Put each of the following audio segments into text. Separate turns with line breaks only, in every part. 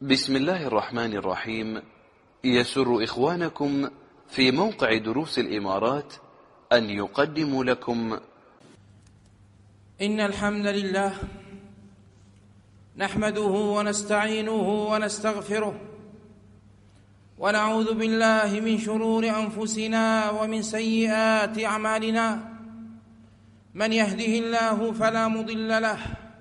بسم الله الرحمن الرحيم. يسر إخوانكم في موقع دروس الإمارات أن يقدموا لكم
إن الحمد لله نحمده ونستعينه ونستغفره ونعوذ بالله من شرور أنفسنا ومن سيئات أعمالنا. من يهده الله فلا مضل له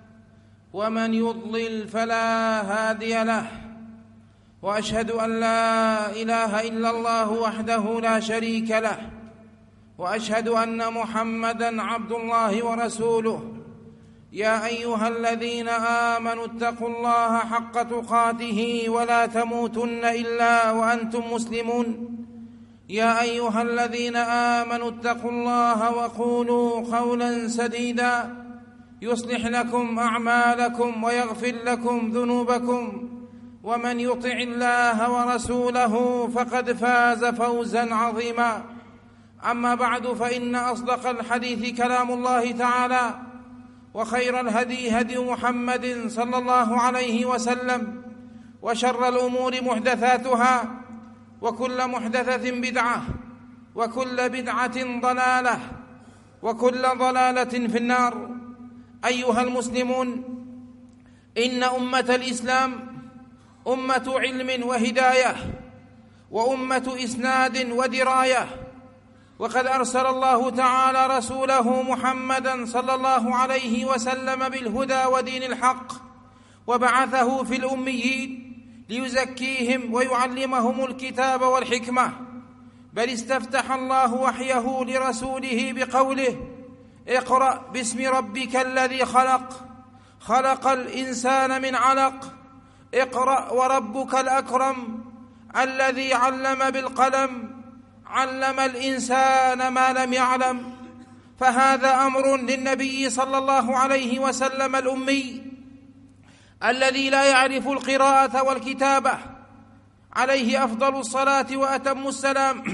ومن يضلل فلا هادي له، وأشهد أن لا إله إلا الله وحده لا شريك له، وأشهد أن محمدًا عبد الله ورسوله. يا أيها الذين آمنوا اتقوا الله حق تقاته ولا تموتن إلا وأنتم مسلمون. يا أيها الذين آمنوا اتقوا الله وقولوا قولا سديدا يصلح لكم أعمالكم ويغفر لكم ذنوبكم، ومن يطع الله ورسوله فقد فاز فوزا عظيما. أما بعد، فإن أصدق الحديث كلام الله تعالى، وخير الهدي هدي محمد صلى الله عليه وسلم، وشر الأمور محدثاتها، وكل محدثة بدعة، وكل بدعة ضلالة، وكل ضلالة في النار. أيها المسلمون، إن أمة الإسلام أمة علم وهداية، وأمة إسناد ودراية، وقد أرسل الله تعالى رسوله محمدًا صلى الله عليه وسلم بالهدى ودين الحق، وبعثه في الأميين ليزكيهم ويعلمهم الكتاب والحكمة. بل استفتح الله وحيه لرسوله بقوله: اقرأ باسم ربك الذي خلق، خلق الإنسان من علق، اقرأ وربك الأكرم الذي علم بالقلم، علم الإنسان ما لم يعلم. فهذا أمر للنبي صلى الله عليه وسلم الأمي الذي لا يعرف القراءة والكتابة، عليه أفضل الصلاة وأتم السلام،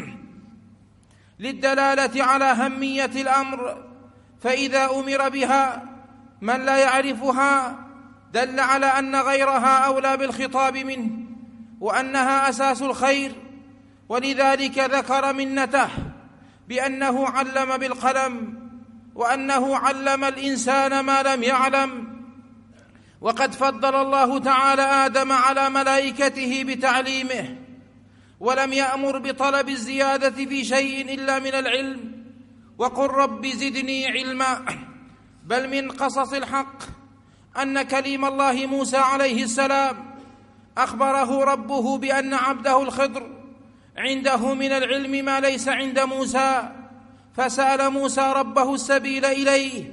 للدلالة على أهمية الأمر. فإذا أمر بها من لا يعرفها دل على أن غيرها أولى بالخطاب منه، وأنها أساس الخير. ولذلك ذكر منته بأنه علم بالقلم، وأنه علم الإنسان ما لم يعلم. وقد فضل الله تعالى آدم على ملائكته بتعليمه، ولم يأمر بطلب الزيادة في شيء إلا من العلم، وقل رب زدني علما. بل من قصص الحق أن كليم الله موسى عليه السلام أخبره ربه بأن عبده الخضر عنده من العلم ما ليس عند موسى، فسأل موسى ربه السبيل إليه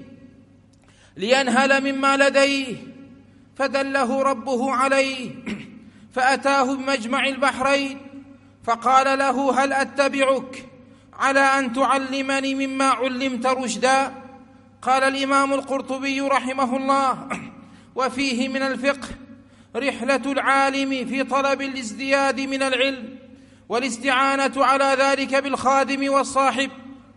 لينهل مما لديه، فدله ربه عليه، فأتاه بمجمع البحرين فقال له: هل أتبعك على أن تعلمني مما علمت رشدا؟ قال الإمام القرطبي رحمه الله: وفيه من الفقه رحلة العالم في طلب الازدياد من العلم، والاستعانة على ذلك بالخادم والصاحب،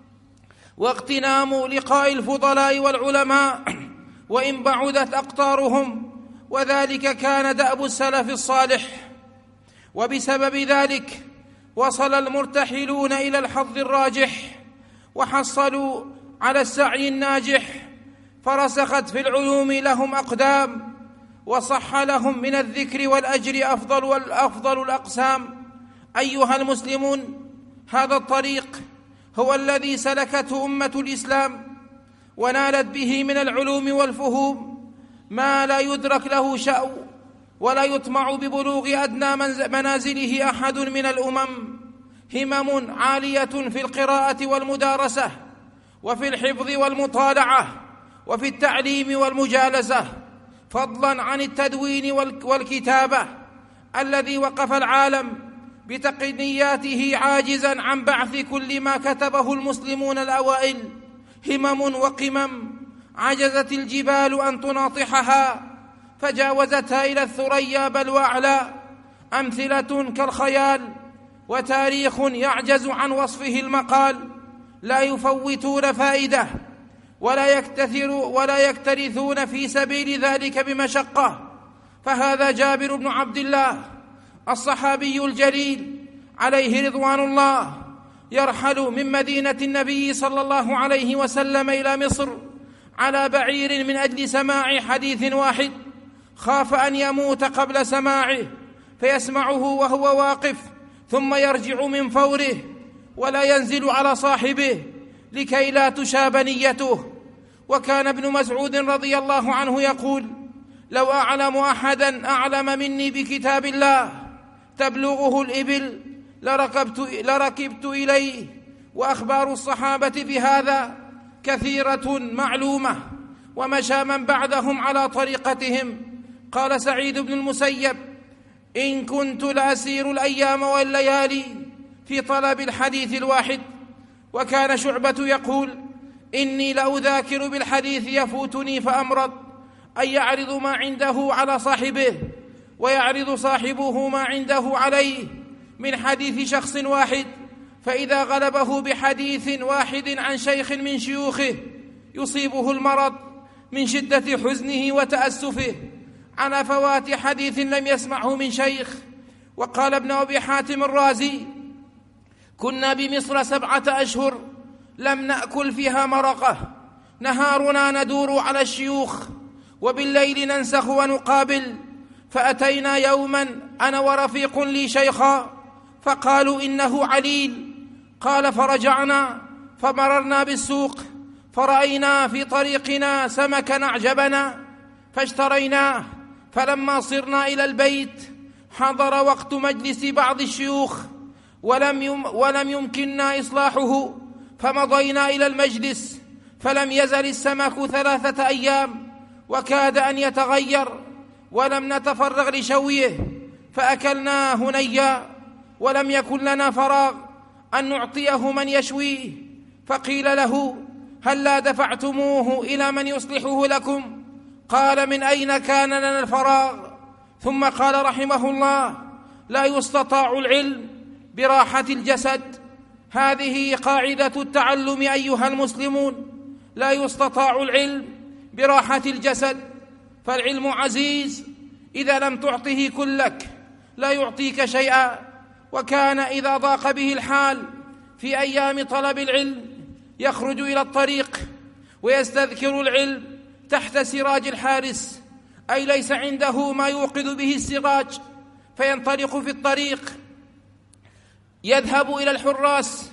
واغتنام لقاء الفضلاء والعلماء وإن بعدت أقطارهم، وذلك كان دأب السلف الصالح. وبسبب ذلك وصل المرتحلون إلى الحظ الراجح، وحصلوا على السعي الناجح، فرسخت في العلوم لهم أقدام، وصح لهم من الذكر والأجر أفضل الأقسام. أيها المسلمون، هذا الطريق هو الذي سلكته أمة الإسلام، ونالت به من العلوم والفهوم ما لا يدرك له شأو، ولا يطمع ببلوغ أدنى منازله أحد من الأمم. همم عالية في القراءة والمدارسة، وفي الحفظ والمطالعة، وفي التعليم والمجالسة، فضلا عن التدوين والكتابة الذي وقف العالم بتقنياته عاجزا عن بعث كل ما كتبه المسلمون الأوائل. همم وقمم عجزت الجبال أن تناطحها، فجاوزتها إلى الثريا بل وأعلى. أمثلة كالخيال، وتاريخ يعجز عن وصفه المقال، لا يفوتون فائدة، ولا يكترثون في سبيل ذلك بمشقة، فهذا جابر بن عبد الله الصحابي الجليل عليه رضوان الله يرحل من مدينة النبي صلى الله عليه وسلم إلى مصر على بعير من أجل سماع حديث واحد، خاف أن يموت قبل سماعه فيسمعه وهو واقف ثم يرجع من فوره ولا ينزل على صاحبه لكي لا تشاب نيته. وكان ابن مسعود رضي الله عنه يقول: لو أعلم أحدا أعلم مني بكتاب الله تبلغه الإبل لركبت إليه. وأخبار الصحابة في هذا كثيرة معلومة، ومشى من بعدهم على طريقتهم. قال سعيد بن المسيب: إن كنت لأسير الأيام والليالي في طلب الحديث الواحد. وكان شعبة يقول: إني لأذاكر بالحديث يفوتني فأمرض، أي يعرض ما عنده على صاحبه ويعرض صاحبه ما عنده عليه من حديث شخص واحد، فإذا غلبه بحديث واحد عن شيخ من شيوخه يصيبه المرض من شدة حزنه وتأسفه على فوات حديث لم يسمعه من شيخ. وقال ابن أبي حاتم الرازي: كنا بمصر 7 أشهر لم نأكل فيها مرقة، نهارنا ندور على الشيوخ وبالليل ننسخ ونقابل. فأتينا يوما أنا ورفيق لي شيخا فقالوا إنه عليل. قال: فرجعنا فمررنا بالسوق فرأينا في طريقنا سمكا أعجبنا فاشتريناه. فلما صرنا إلى البيت حضر وقت مجلس بعض الشيوخ ولم يمكننا إصلاحه، فمضينا إلى المجلس فلم يزل السمك 3 أيام وكاد أن يتغير ولم نتفرغ لشويه، فأكلناه هنيا ولم يكن لنا فراغ أن نعطيه من يشويه. فقيل له: هلا دفعتموه إلى من يصلحه لكم؟ قال: من أين كان لنا الفراغ؟ ثم قال رحمه الله: لا يستطاع العلم براحة الجسد. هذه قاعدة التعلم أيها المسلمون، لا يستطاع العلم براحة الجسد، فالعلم عزيز إذا لم تعطه كلك لا يعطيك شيئا. وكان إذا ضاق به الحال في أيام طلب العلم يخرج إلى الطريق ويستذكر العلم تحت سراج الحارس، أي ليس عنده ما يوقظ به السراج، فينطلق في الطريق يذهب إلى الحراس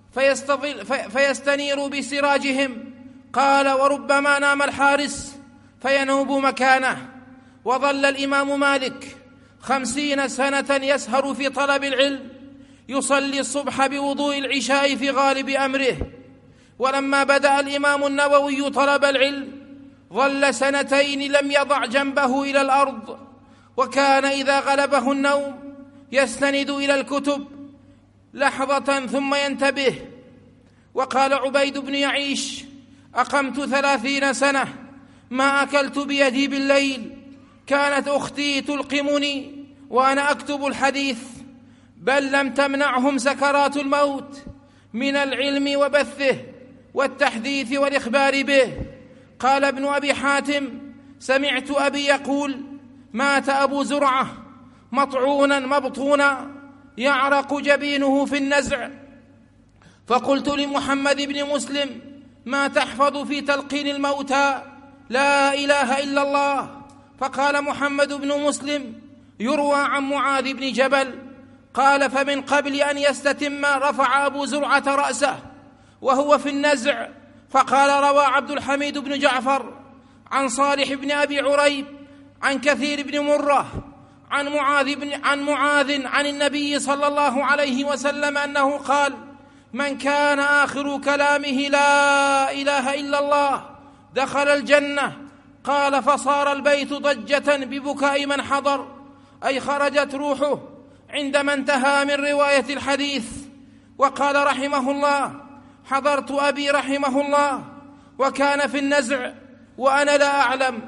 فيستنير بسراجهم. قال: وربما نام الحارس فينوب مكانه. وظل الإمام مالك 50 سنة يسهر في طلب العلم، يصلي الصبح بوضوء العشاء في غالب أمره. ولما بدأ الإمام النووي طلب العلم ظل 2 سنين لم يضع جنبه إلى الأرض، وكان إذا غلبه النوم يستند إلى الكتب لحظة ثم ينتبه. وقال عبيد بن يعيش: أقمت 30 سنة ما أكلت بيدي بالليل، كانت أختي تلقمني وأنا أكتب الحديث، بل لم تمنعهم سكرات الموت من العلم وبثه والتحديث والإخبار به. قال ابن أبي حاتم: سمعت أبي يقول: مات أبو زرعة مطعونا مبطونا يعرق جبينه في النزع، فقلت لمحمد بن مسلم: ما تحفظ في تلقين الموتى؟ لا إله إلا الله. فقال محمد بن مسلم: يروى عن معاذ بن جبل قال: فمن قبل أن يستتم رفع أبو زرعة رأسه وهو في النزع. فقال: روى عبد الحميد بن جعفر عن صالح بن أبي عريب عن كثير بن مرة عن معاذ عن النبي صلى الله عليه وسلم أنه قال: من كان آخر كلامه لا إله إلا الله دخل الجنة. قال: فصار البيت ضجة ببكاء من حضر، أي خرجت روحه عندما انتهى من رواية الحديث. وقال رحمه الله: حضرت أبي رحمه الله وكان في النزع وأنا لا أعلم.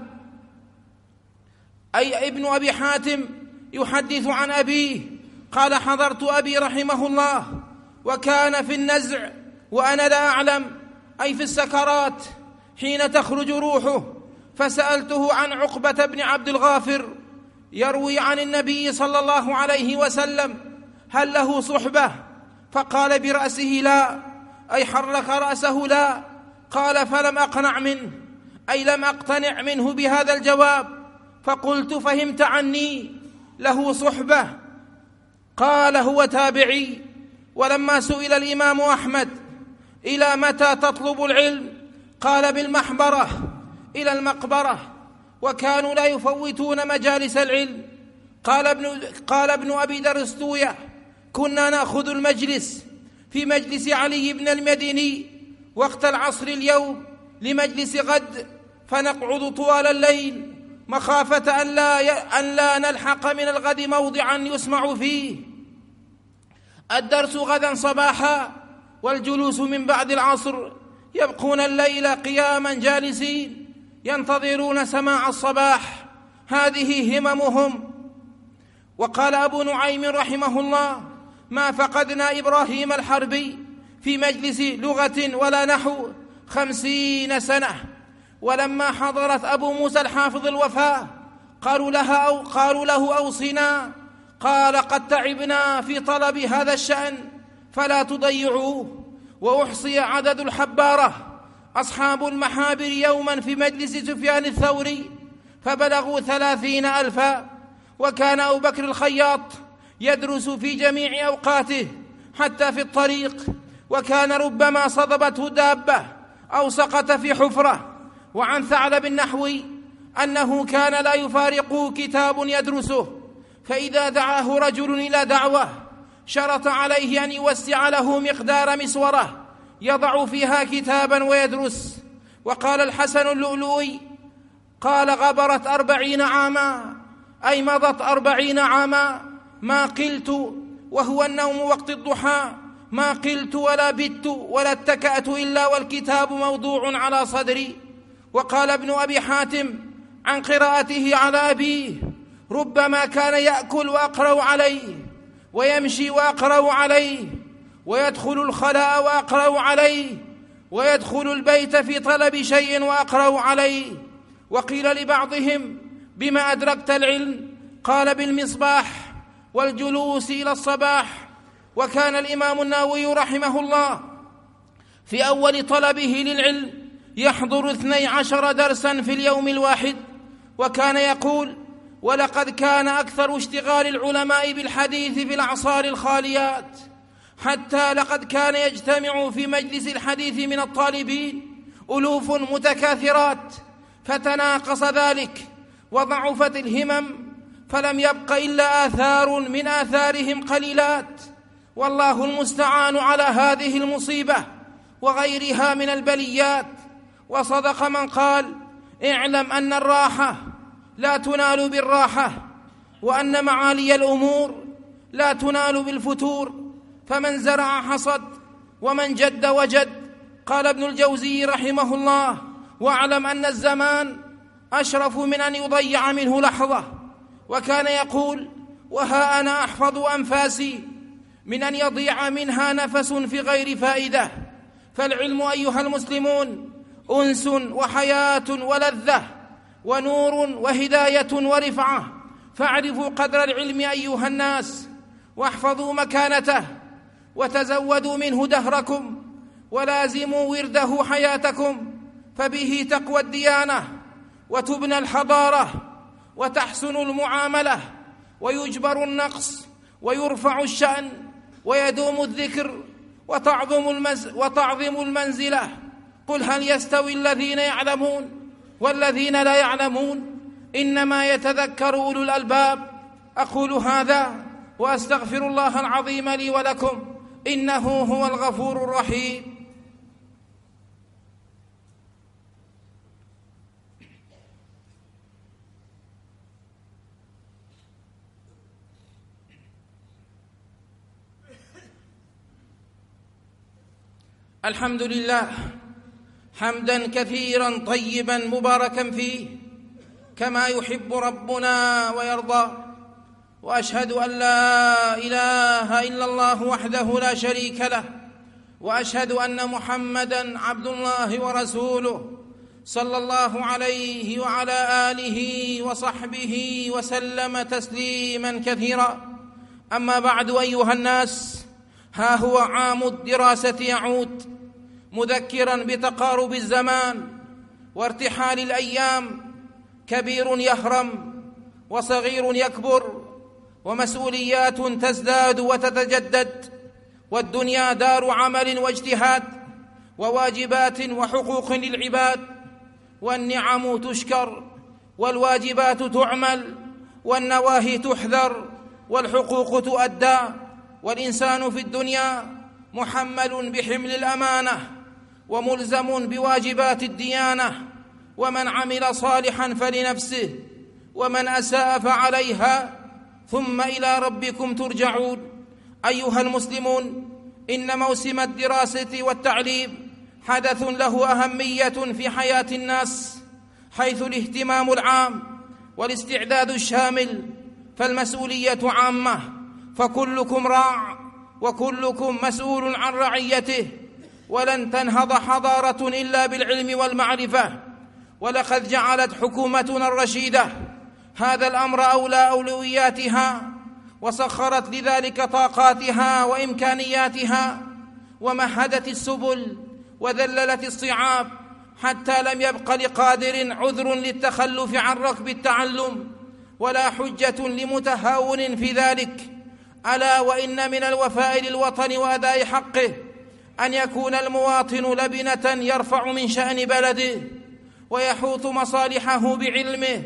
أي ابن أبي حاتم يحدث عن أبيه قال: حضرت أبي رحمه الله وكان في النزع وأنا لا أعلم، أي في السكرات حين تخرج روحه. فسألته عن عقبة بن عبد الغافر يروي عن النبي صلى الله عليه وسلم: هل له صحبة؟ فقال برأسه: لا، أي حرك رأسه: لا. قال: فلم أقنع منه، أي لم أقتنع منه بهذا الجواب. فقلت: فهمت عني؟ له صحبة؟ قال: هو تابعي. ولما سئل الإمام أحمد: إلى متى تطلب العلم؟ قال: بالمحبرة إلى المقبرة. وكانوا لا يفوتون مجالس العلم. قال ابن أبي درستوية: كنا نأخذ المجلس في مجلس علي بن المديني وقت العصر اليوم لمجلس غد، فنقعد طوال الليل مخافة أن لا نلحق من الغد موضعا يسمع فيه الدرس غدا صباحا، والجلوس من بعد العصر يبقون الليل قياما جالسين ينتظرون سماع الصباح. هذه هممهم. وقال أبو نعيم رحمه الله: ما فقدنا إبراهيم الحربي في مجلس لغة ولا نحو 50 سنة. ولما حضرت أبو موسى الحافظ الوفاة قالوا له: أوصنا. قال: قد تعبنا في طلب هذا الشأن فلا تضيعوه. وأحصي عدد الحبارة أصحاب المحابر يوما في مجلس سفيان الثوري فبلغوا 30,000. وكان أبو بكر الخياط يدرس في جميع أوقاته حتى في الطريق، وكان ربما صدبته دابة أو سقط في حفرة. وعن ثعلب النحوي أنه كان لا يفارقه كتاب يدرسه، فإذا دعاه رجل إلى دعوة شرط عليه أن يوسع له مقدار مسورة يضع فيها كتابا ويدرس. وقال الحسن اللؤلؤي: قال: غبرت 40 عاما، أي مضت 40 عاما، ما قلت، وهو النوم وقت الضحى، ما قلت ولا بت ولا اتكأت إلا والكتاب موضوع على صدري. وقال ابن أبي حاتم عن قراءته على أبيه: ربما كان يأكل وأقرأ عليه، ويمشي وأقرأ عليه، ويدخل الخلاء وأقرأ عليه، ويدخل البيت في طلب شيء وأقرأ عليه. وقيل لبعضهم: بما أدركت العلم؟ قال: بالمصباح والجلوس إلى الصباح. وكان الإمام النووي رحمه الله في أول طلبه للعلم يحضر 12 درسا في اليوم الواحد. وكان يقول: ولقد كان أكثر اشتغال العلماء بالحديث في الأعصار الخاليات، حتى لقد كان يجتمع في مجلس الحديث من الطالبين ألوف متكاثرات، فتناقص ذلك وضعفت الهمم، فلم يبق إلا آثار من آثارهم قليلات. والله المستعان على هذه المصيبة وغيرها من البليات. وصدق من قال: اعلم أن الراحة لا تنال بالراحة، وأن معالي الأمور لا تنال بالفتور، فمن زرع حصد ومن جد وجد. قال ابن الجوزي رحمه الله: واعلم أن الزمان أشرف من أن يضيع منه لحظة. وكان يقول: وها أنا أحفظ أنفاسي من أن يضيع منها نفس في غير فائدة. فالعلم أيها المسلمون أنس وحياة ولذة ونور وهداية ورفعة، فاعرفوا قدر العلم أيها الناس، واحفظوا مكانته، وتزودوا منه دهركم، ولازموا ورده حياتكم، فبه تقوى الديانة وتبنى الحضارة وتحسن المعاملة ويجبر النقص ويرفع الشأن ويدوم الذكر وتعظم المنزلة. قل هل يستوي الذين يعلمون والذين لا يعلمون؟ إنما يتذكر أولو الألباب. أقول هذا وأستغفر الله العظيم لي ولكم، إنه هو الغفور الرحيم. الحمد لله حمدا كثيرا طيبا مباركا فيه كما يحب ربنا ويرضى، وأشهد أن لا إله إلا الله وحده لا شريك له، وأشهد أن محمدا عبد الله ورسوله صلى الله عليه وعلى آله وصحبه وسلم تسليما كثيرا. أما بعد، أيها الناس، ها هو عام الدراسة يعود، مذكرا بتقارب الزمان وارتحال الأيام. كبير يهرم وصغير يكبر، ومسؤوليات تزداد وتتجدد، والدنيا دار عمل واجتهاد وواجبات وحقوق للعباد، والنعم تشكر والواجبات تعمل والنواهي تحذر والحقوق تؤدى. والإنسان في الدنيا محمل بحمل الأمانة وملزم بواجبات الديانة، ومن عمل صالحا فلنفسه ومن أساء فعليها، ثم إلى ربكم ترجعون. أيها المسلمون، إن موسم الدراسة والتعليم حدث له أهمية في حياة الناس، حيث الاهتمام العام والاستعداد الشامل، فالمسؤولية عامة، فكلكم راع وكلكم مسؤول عن رعيته. ولن تنهض حضارة إلا بالعلم والمعرفة، ولقد جعلت حكومتنا الرشيدة هذا الأمر أولى أولوياتها، وسخرت لذلك طاقاتها وإمكانياتها، ومهدت السبل وذللت الصعاب، حتى لم يبق لقادر عذر للتخلف عن ركب التعلم، ولا حجة لمتهاون في ذلك. ألا وإن من الوفاء للوطن وأداء حقه أن يكون المواطن لبنة يرفع من شأن بلده، ويحوط مصالحه بعلمه،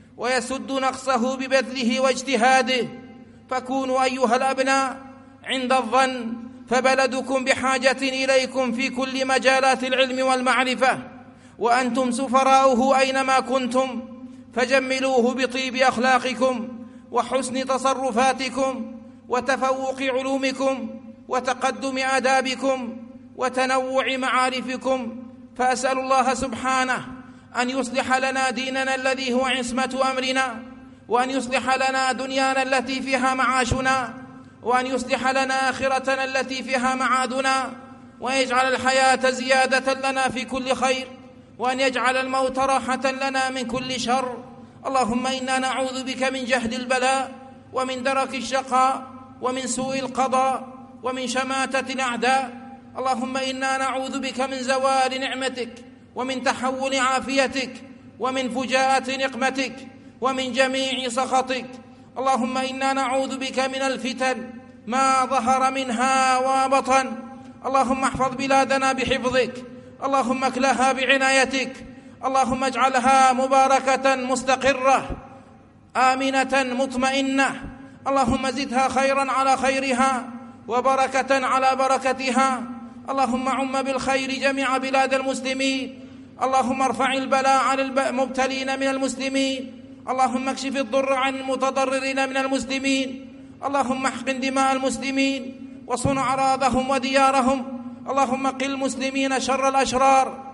ويسد نقصه ببذله واجتهاده. فكونوا أيها الأبناء عند الظن، فبلدكم بحاجة إليكم في كل مجالات العلم والمعرفة، وأنتم سفراؤه أينما كنتم، فجملوه بطيب أخلاقكم وحسن تصرفاتكم وتفوق علومكم وتقدم آدابكم وتنوع معارفكم. فأسأل الله سبحانه أن يصلح لنا ديننا الذي هو عصمة أمرنا، وأن يصلح لنا دنيانا التي فيها معاشنا، وأن يصلح لنا آخرتنا التي فيها معادنا، ويجعل الحياة زيادة لنا في كل خير، وأن يجعل الموت راحة لنا من كل شر. اللهم إنا نعوذ بك من جهد البلاء ومن درك الشقاء ومن سوء القضاء ومن شماتة الأعداء. اللهم إنا نعوذ بك من زوال نعمتك ومن تحول عافيتك ومن فجاءة نقمتك ومن جميع سخطك. اللهم إنا نعوذ بك من الفتن ما ظهر منها وبطن. اللهم احفظ بلادنا بحفظك، اللهم اكلها بعنايتك، اللهم اجعلها مباركة مستقرة آمنة مطمئنة. اللهم زدها خيرا على خيرها وبركة على بركتها. اللهم عم بالخير جميع بلاد المسلمين. اللهم ارفع البلاء عن المبتلين من المسلمين. اللهم اكشف الضر عن المتضررين من المسلمين. اللهم احقن دماء المسلمين وصن أعراضهم وديارهم. اللهم قل المسلمين شر الأشرار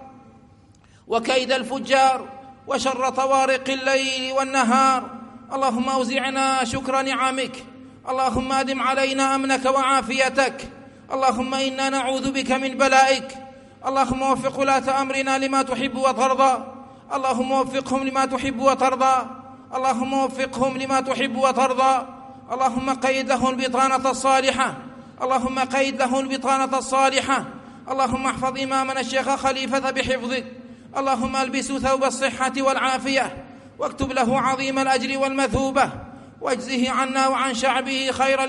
وكيد الفجار وشر طوارق الليل والنهار. اللهم أوزعنا شكر نعمك. اللهم أدم علينا أمنك وعافيتك. اللهم إنا نعوذ بك من بلائك. اللهم وفق ولاة أمرنا لما تحب وترضى. اللهم وفقهم لما تحب وترضى. اللهم وفقهم لما تحب وترضى. اللهم قيد لهم البطانة الصالحة. اللهم قيد لهم البطانة الصالحة. اللهم احفظ إمامنا الشيخ خليفة بحفظك. اللهم ألبسه ثوب الصحة والعافية، واكتب له عظيم الأجر والمثوبة، واجزه عنا وعن شعبه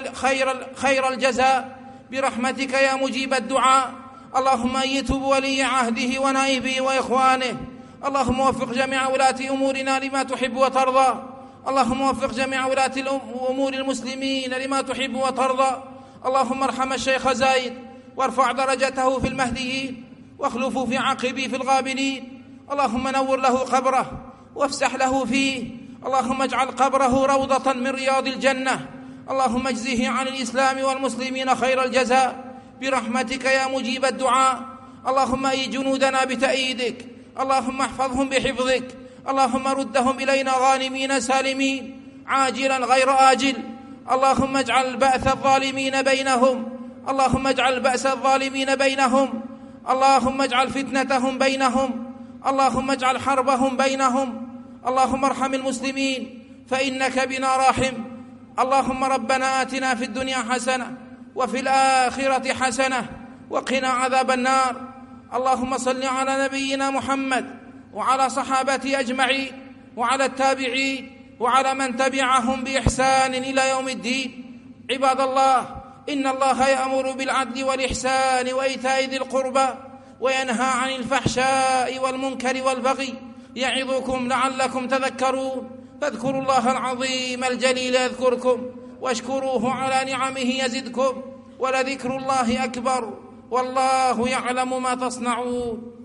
خير الجزاء برحمتك يا مجيب الدعاء. اللهم أيده بولي عهده ونائبه وإخوانه. اللهم وفق جميع ولاة أمورنا لما تحب وترضى. اللهم وفق جميع ولاة أمور المسلمين لما تحب وترضى. اللهم ارحم الشيخ زايد وارفع درجته في المهديين، واخلفه في عقبه في الغابرين. اللهم نور له قبره وافسح له فيه. اللهم اجعل قبره روضة من رياض الجنة. اللهم اجزه عن الإسلام والمسلمين خير الجزاء برحمتك يا مجيب الدعاء. اللهم أي جنودنا بتأييدك. اللهم احفظهم بحفظك. اللهم ردهم إلينا غانمين سالمين عاجلا غير آجل. اللهم اجعل بأس الظالمين بينهم. اللهم اجعل بأس الظالمين بينهم. اللهم اجعل فتنتهم بينهم. اللهم اجعل حربهم بينهم. اللهم ارحم المسلمين فإنك بنا راحم. اللهم ربنا آتنا في الدنيا حسنة وفي الآخرة حسنة وقنا عذاب النار. اللهم صل على نبينا محمد وعلى صحابته أجمعين وعلى التابعين وعلى من تبعهم بإحسان إلى يوم الدين. عباد الله، إن الله يأمر بالعدل والإحسان وإيتاء ذي القربى وينهى عن الفحشاء والمنكر والبغي، يعظكم لعلكم تذكرون. فاذكروا الله العظيم الجليل يذكركم، واشكروه على نعمه يزدكم، ولذكر الله أكبر، والله يعلم ما تصنعون.